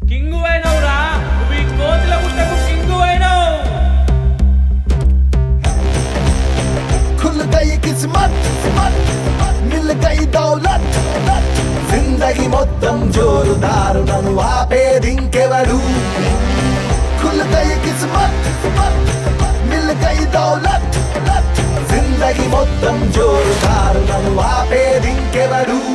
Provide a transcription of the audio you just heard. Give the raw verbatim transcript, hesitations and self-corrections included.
King అయినవురా, నువ్వు ఈ కోతుల గుట్టకు కింగు అయినవు. खुल गई किस्मत मिल गई दौलत जिंदगी మొత్తం జోరుదారు నన్ను ఆపేదింకెవడు खुल गई किस्मत मिल गई दौलत जिंदगी మొత్తం జోరుదారు నన్ను ఆపేదింకెవడు